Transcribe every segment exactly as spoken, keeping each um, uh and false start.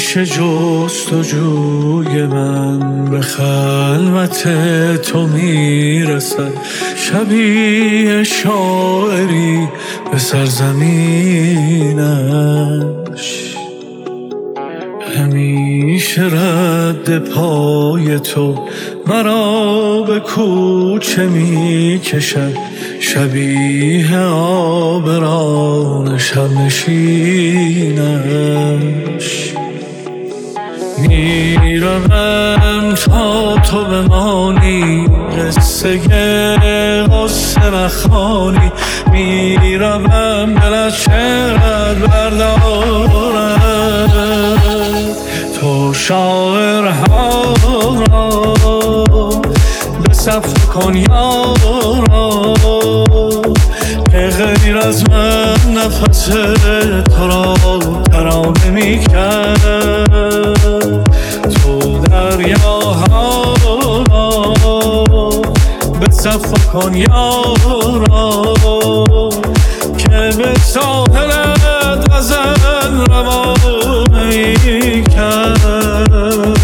همیشه جستجوی من به خلوت تو میرسد، شبیه شاعری به سرزمینش. همیشه رد پای تو مرا به کوچه می کشد، شبیه آبران شب نشینش. میروم تا تو بمانی، قصه غصه نخوانی. میروم دل از شعرت بردارد، تو شاعرها را به صف کن یارا، که غیر از من نفس تو را ترانه می کرد. تو دریاها را به صف کن یارا، که به ساحلت غزل روانه می کرد.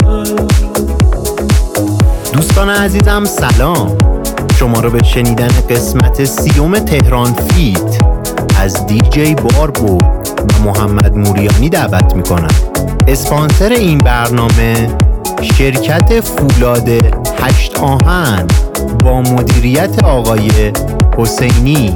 دوستان عزیزم سلام، شما رو به شنیدن قسمت سیوم تهران فیت از دی جی باربو و محمد موریانی دعوت میکنم. اسپانسر این برنامه شرکت فولاد هشت آهن با مدیریت آقای حسینی.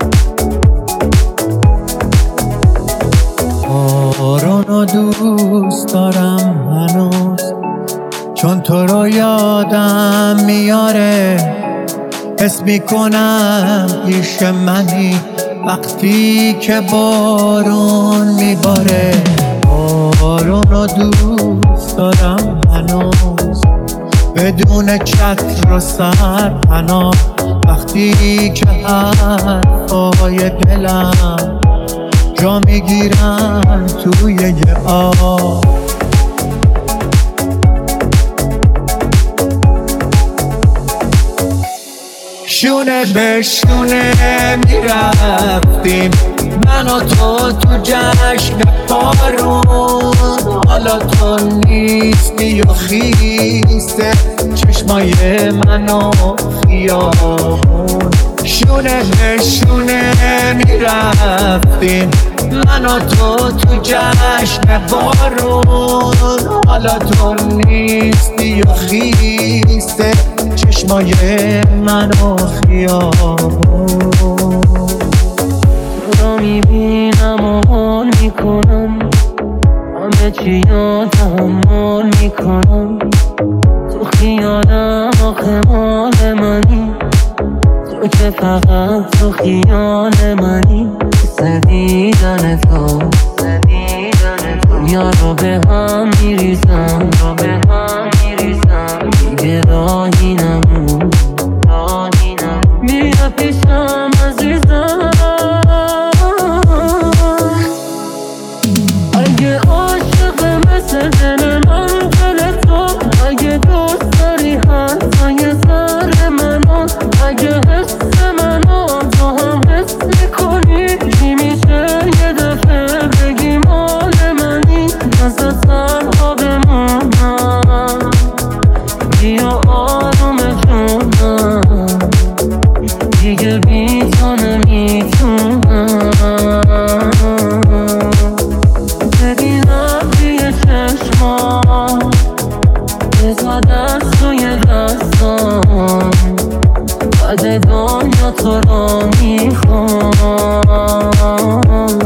بارانو دوست دارم هنوز، چون تو رو یادم میاره. حس میکنم پیش منی وقتی که بارون میباره. بارونو دوست دارم هنوز، بدون چتر و سرپناه. وقتی که حرفای دلم جا میگیرن توی یه آب. شونه به شونه میرفتیم من و تو تو جشن بارون. حالا تو نیستی و خیسته چشمای من و خیابون. شونه به شونه میرفتیم من و تو تو جشن بارون. حالا تو نیستی و خیسته چشمای من و خیابون. تو رو میبینم و حال میکنم، همه چی رو تحمل میکنم. تو خیالم آخه مال منی، تو که فقط تو خیال منی. سدیدن تو دنیا رو به هم میریزم، رو به هم میریزم. دیگه راهی نمون، بیا پیشم عزیزم. اگه عاشق مثل دل من دل تو، اگه دوست داری حرفای سر منو، اگه حس منو تو هم حس میکنی، چی میشه یه دفعه بگی مال منی؟ مثل سرها بمونم، بیا آروم جونم. دیگه بی تو نمیتونم. ببینم توی چشمام، بزا دست توی دستام. بعد دنیا تو رو میخوام.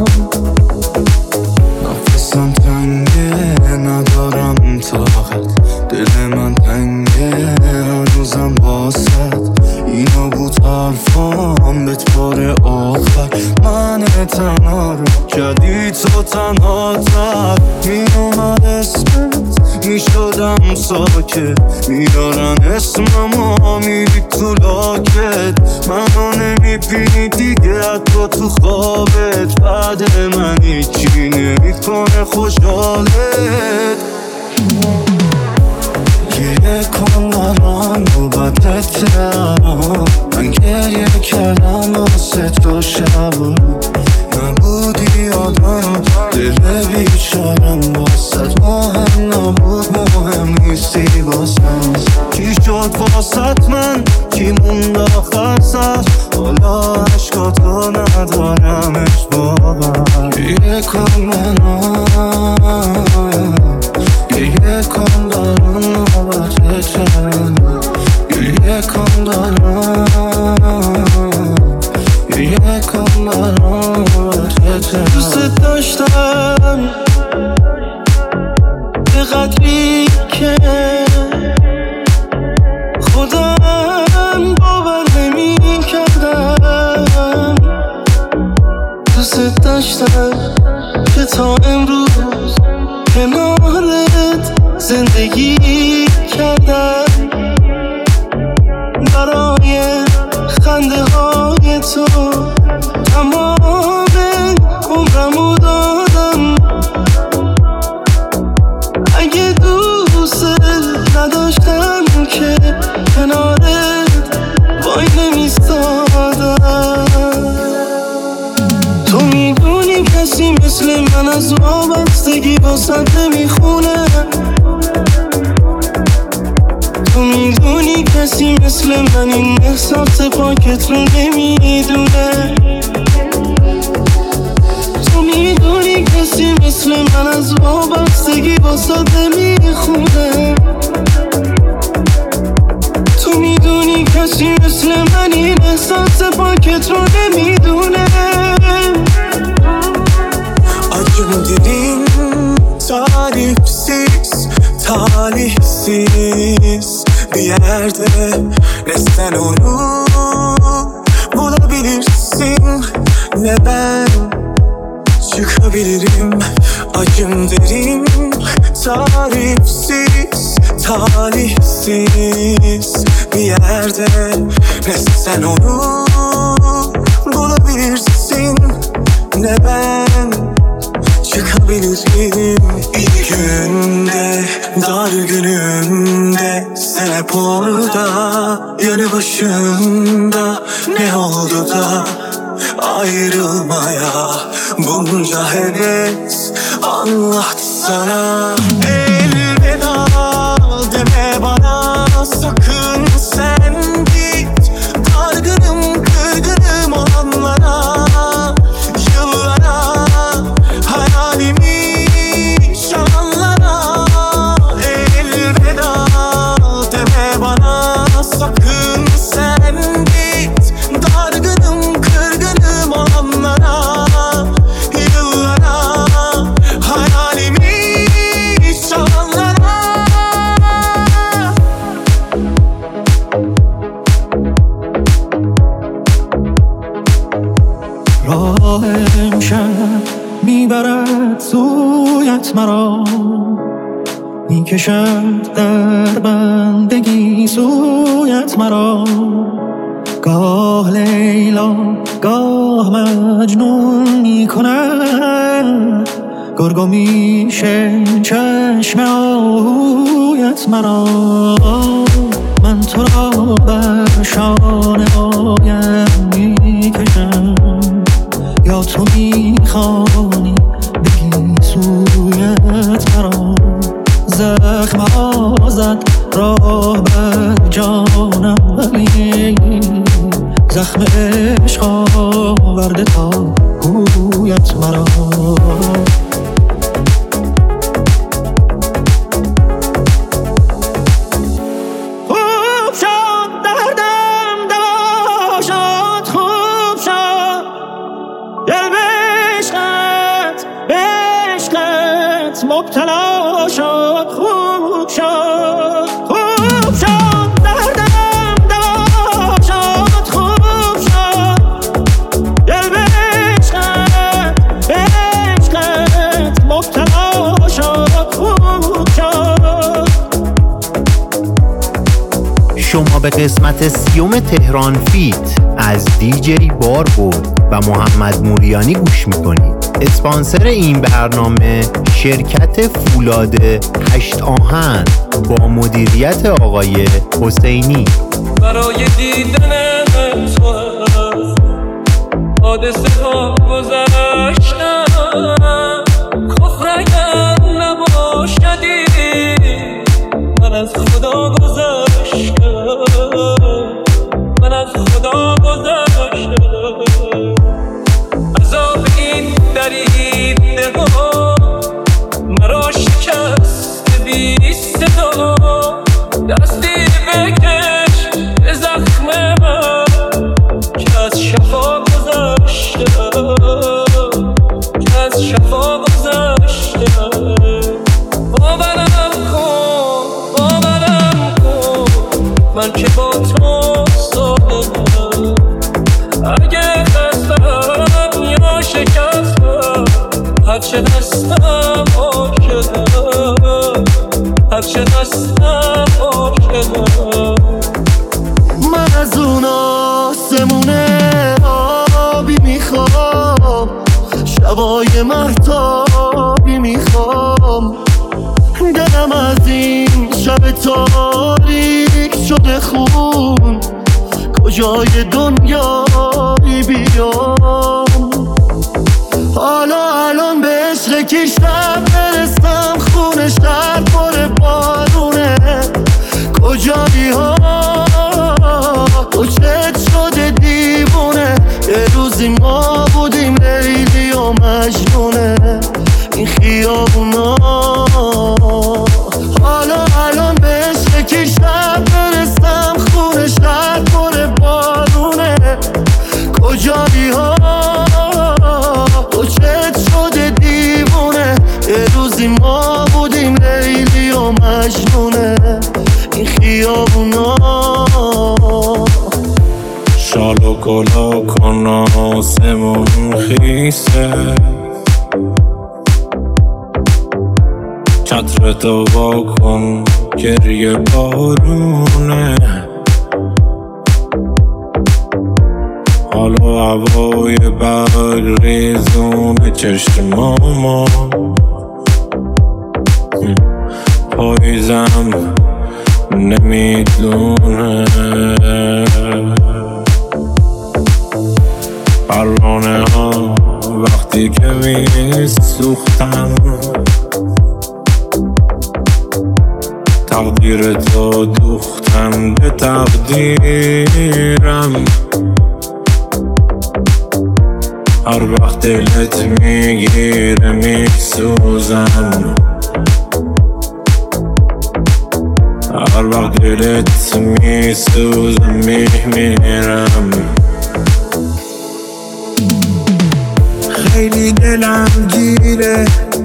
نفسم تنگه ندارم طاقت، دل من تنگه هنوزم باست. اینا بود حرفام بهت بار آخر. من تنها رو کردی تو تنها تر. میومد اسمت میشدم ساکت، میدارن اسممو میری تو لاکت. منو نمیبینی دیگه حتی تو خوابت. بعد من هیچی نمیکنه خوشحالت. گریه کن برام نوبتت الان، من گریه کردم واسه تو شب. نبودی آدم دل بیچارم واسه گریه کن منو گریه کن دارم نوبت چنه گریه کن دارم گریه کن دارم نوبت چنه دوست داشتم به قدری که خودم باور نمی کردم دوست داشتم که تا امروز کنارت زندگی کردم برای خنده های تو تمام عمرمو دادم اگه دوست نداشتم که کنارت وای نمیستادم تو میدونی کسی مثل من از وابستگی واسط نمیخونه تو میدونی کسی مثل من این احساس پاکت رو نمیدونه تو میدونی کسی مثل من از وابستگی واسط نمیخونه تو میدونی کسی مثل من این احساس پاکت رو نمیدونه Acım derin tarifsiz talihsiz bir yerde ne sen onu bulabilirsin ne ben çıkabilirim acım derin tarifsiz talihsiz bir yerde ne sen onu bulabilirsin ne ben çıkabilirim iyi günde dar günümde sen hep orada yanı başında ne oldu da ayrılmaya bunca heves anlattı sana elveda deme bana sakın sen git dargınım kırgınım olanlara میبرد سویت مرا میکشد در بندگی سویت مرا گاه لیلا گاه مجنون میکند گرگ و میشه چشم آهویت مرا من تو را بر شانه هایم میکشم یا تو میخوانی بگی سویت مرا زخم آزد راه بر جانم ولی زخم عشق آورده تا گویت مرا مبتلا شد خوب شد خوب شد دردم دوا شد خوب شد دل به عشقت به عشقت مبتلا شد خوب شد شما به قسمت سیوم تهران فیت از دیجی باربود و محمد موریانی گوش میکنید. اسپانسر این برنامه شرکت فولاد هشت آهن با مدیریت آقای حسینی. برای دیدن تو حادثه ها گذشتم کفر اگر نباشدی من از خدا گذشتم من از خدا گذشتم عذاب این درید گذشته. باورم کن باورم کن من که با تو صادقم. اگه خستم یا شکستم هرچه هستم عاشقم، هرچه هستم عاشقم. من از اون آسمونه آبی میخوام، شبای مهتابی میخوام. دلم از این شب تاریک شده خون، کجای دنیایی بیام. حالا الان به عشق کی شب برسم، خونه شهر پر بارونه. کجایی ها تو چت شده دیوونه. یه روزی ما بودیم لیلی و مجنونه این خیابونا. حالا الان به عشق کی شب برسم، خونه شهر پر بارونه. کجایی ها تو چت شده دیوونه. یه روزی ما بودیم لیلی و مجنونه این خیابونا. شال و گلا کن آسمون خیسه، چتر تو وا کن گریه بارونه. حالا هوای برگ ریزون چشماما، پاییزم نمیدونه. پروانه ها وقتی که میسوختن، تقدیر تو دوختن به تقدیرم. هر وقت دلت میگیره میسوزم، هر وقت دلت میسوزم میمیرم. خیلی دلم گیره،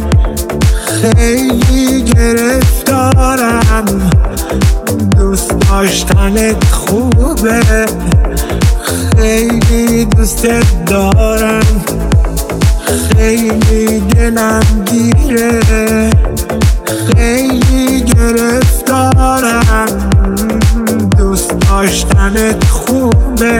خیلی گرفتارم. دوست داشتنت خوبه، خیلی دوستت دارم. خیلی دلم گیره، خیلی گرفتارم. دوست داشتنت خوبه،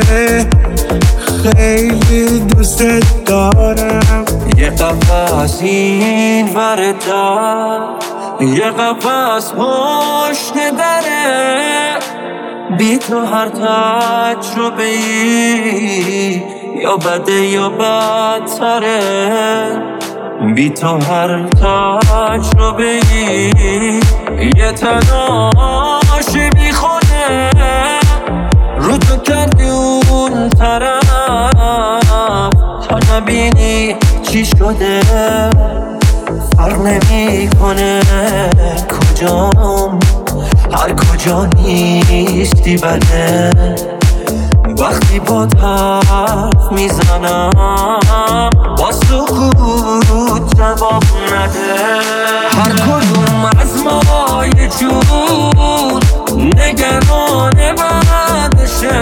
خیلی دوستت دارم. یه قفص این ور دار، یه قفص پشت دره. بی تو هر تجربه ای یا بده یا بدتره. بی تو هر تجربه ای یه تناش میخونه. رو تو کردی اون طرف تا نبینی چی شده. فرق نمی کنه کجام، هر کجا نیستی بده. وقتی با حرف میزنم با سکوت جواب نده. هر کدوم از ما یه جور نگران بعدشه.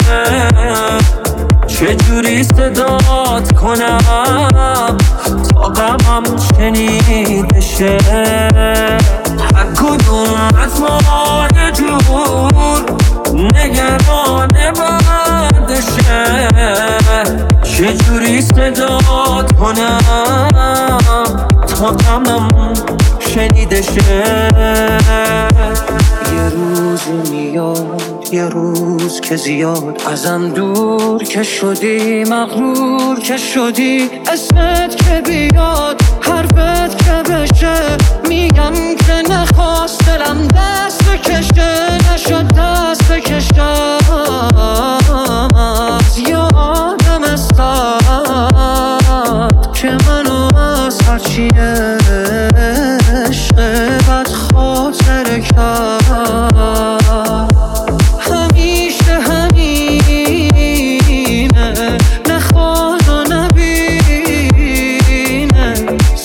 چجوری صدات کنم تا غمم شنیده شه. هر کدوم از ما یه جور نگران بعدشه. چجوری صدات کنم تا غمم شنیده شه. یه روزی میاد، یه روز که زیاد ازم دور که شدی، مغرور که شدی. اسمت که بیاد، حرفت که بشه. میگم که نخواست دلم دست بکشه، نشد دست بکشم. یادم استاد که منو از هرچی عشق بد خاطر کرد. همیشه همینه، نخواد و نبینه.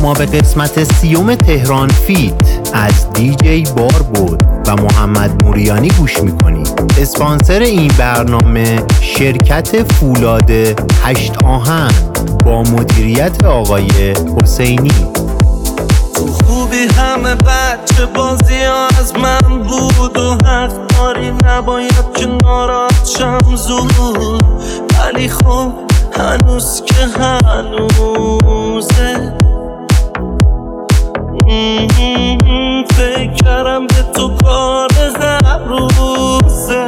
شما به قسمت سیوم تهران فیت از دیجی بار بود و محمد موریانی گوش میکنید. اسپانسر این برنامه شرکت فولاد هشت آهن با مدیریت آقای حسینی. تو خوبی همه بچه بازی ها از من بود و حق داری نباید که ناراحت شم زود، ولی خب هنوز که هنوزه فکر کردم به تو کار هر روزه.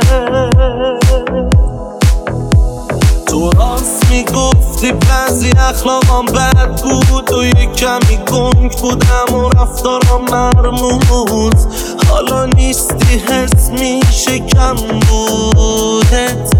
تو راست میگفتی بعضی اخلاقام بد بود و یک کمی گنگ بودم و رفتارم مرموز. حالا نیستی حس میشه کم بودت،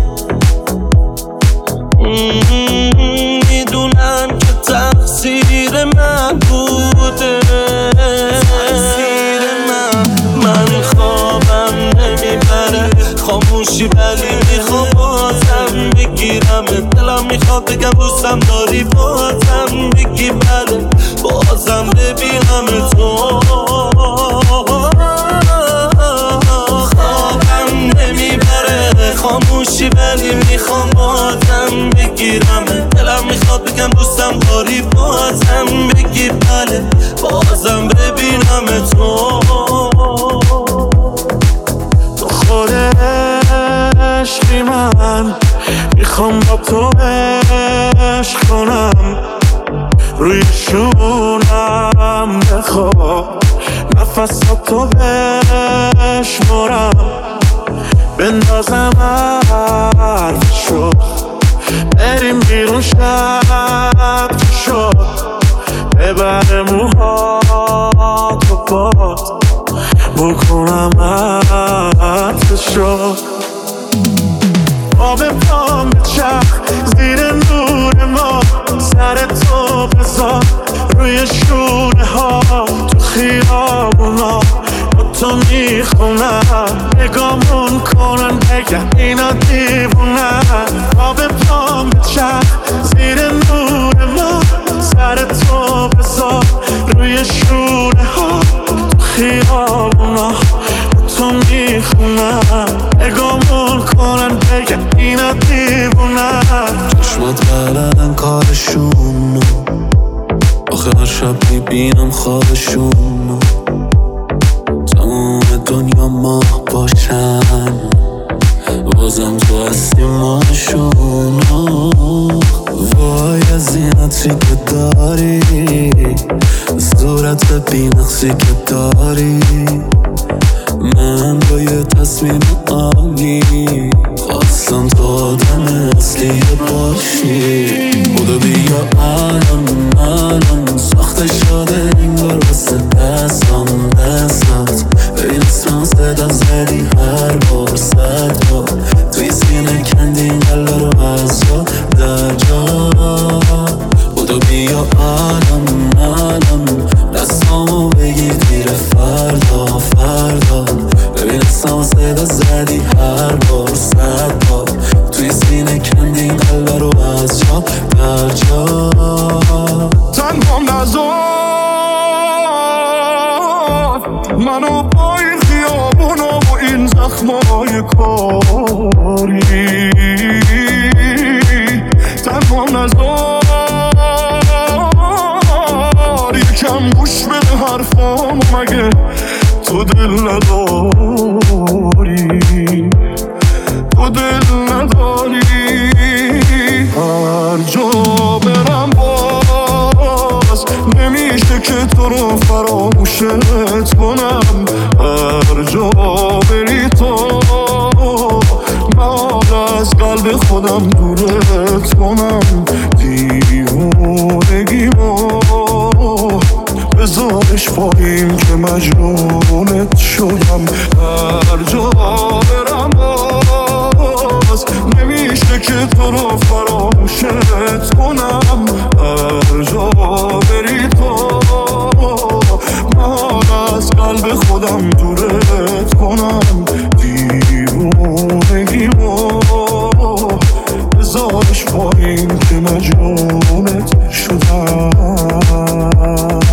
میدونم که تقصیر من بوده، تقصیر من. من خوابم نمیبره خاموشی ولی میخوام بازم بگیرم، دلم میخواد بگم دوستم داری بازم بگی بله، بازم ببینم تو. خوابم نمیبره خاموشی ولی میخوام بازم بگیرم، دلم میخواد بگم دوستم داری بازم بگی بله، بازم ببینم تو. تو خود عشقی من میخوام با تو عشق کنم، روی شونم بخواب نفسات تو بشمارم، بندازم حرف شد بریم بیرون شب شد، ببر موهات و باد بکنم عطر شد. آب پام چرخ زیر نور ما، سر تو بذار روی شونه ها، تو خیابونا با تو میخونم، نگامون کنن بگن اینا دیوونن. آب پام چرخ زیر نور ما، سر تو بذار روی شونه ها، تو خیابونا تو میخونم، نگامون کنن بگن اینا دیوونن. چشمات بلدن کارشونو، آخه هر شب میبینم خوابشونو، تموم دنیا ماه باشن بازم تو هستی ماشونو. وای از این عطری که داری، صورت بینقصی که داری، من با یه تصمیم عالی خواستم تو آدم اصلی باشی. بودو بیا الان الان ساخته شده انگار واسه دستام دستات، ببین اسمم صدا زدی هر بار صد بار، توی سینه کندی این قلب رو از جا در جا. بودو بیا الان الان دستامو بگیر تیر فردا فردا، ببین اسمم صدا زدی هر بار صد بار، توی سینه کندی این قلب رو از جا در جا. تنهام نذار منو با این خیابونا و این زخمای کاری، تنهام نذار یکم گوش بده حرفامو، مگه تو دل نداری، تو دل نداری. هر جا برم باز نمیشه که تو رو فراموشت کنم، هر جا بری تو من از قلب خودم دورت کنم. دیوونگیمو بذارش پایین که مجنونت شدم، هر جا برم باز نمیشه که تو رو فراموشت کنم، هر جا بری تو من از قلب خودم دورت کنم. دیوونگیمو بذارش پایین که مجنونت شدم.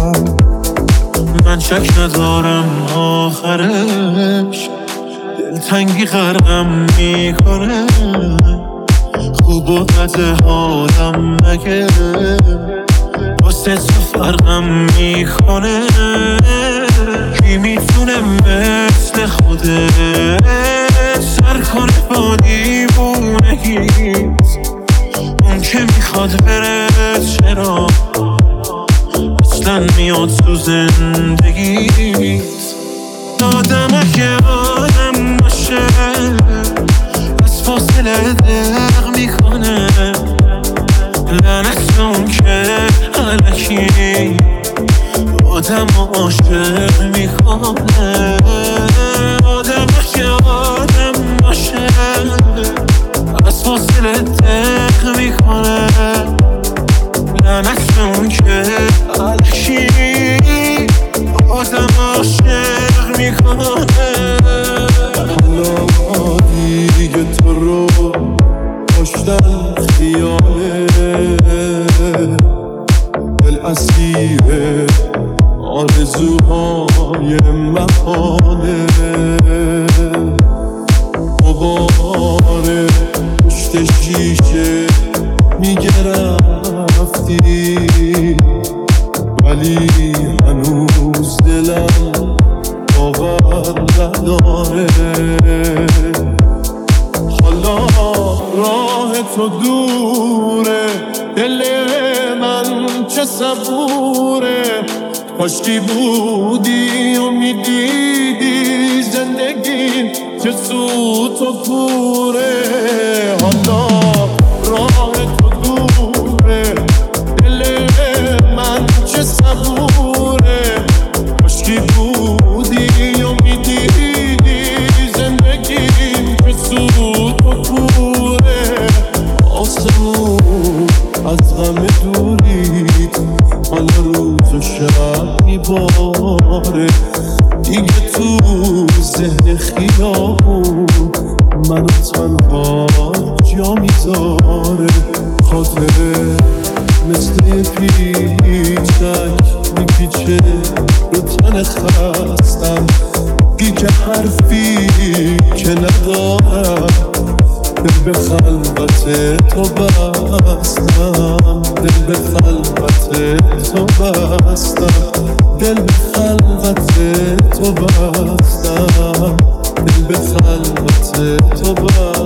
شک ندارم آخرش دلتنگی غرقم میکنه. خوب و بد حالم مگه واسه تو فرقم میکنه. کی میتونه مثل خودت سر کنه با دیوونگیت؟ اون که میخواد بره چرا اصلا میاد تو زندگیت؟ آدم که آدم باشه از فاصله دق میکنه. لعنت اون که الکی آدم عاشق میکنه. آدم که آدم باشه از فاصله دق میکنه. لعنت اون که الکی آدم عاشق میکنه. حالا دیگه تو رو کشتن خیاله، دل اسیر آرزوهای محاله. غبار پشت شیشه میگه رفتی ولی هنوز دلم باور نداره. حالا راه تو دوره، دل من چه صبوره. کاشکی بودی و میدیدی زندگی چه سوت و کوره. حالا راه تو دوره، دل من چه صبوره. کاشکی بودی و میدیدی زندگی چه سوت و کوره. آسمون از غم دوریت حالا روز و شب میباره. دیگه تو ذهن خیابون منو تنها جا میذاره. خاطره مثل پیچک میپیچه رو تن خستم. بی که حرفی که ندارم، دل به خلوت تو بستم. دل به خلوت تو بستم. دل به خلوت تو بستم. دل به خلوت تو بستم.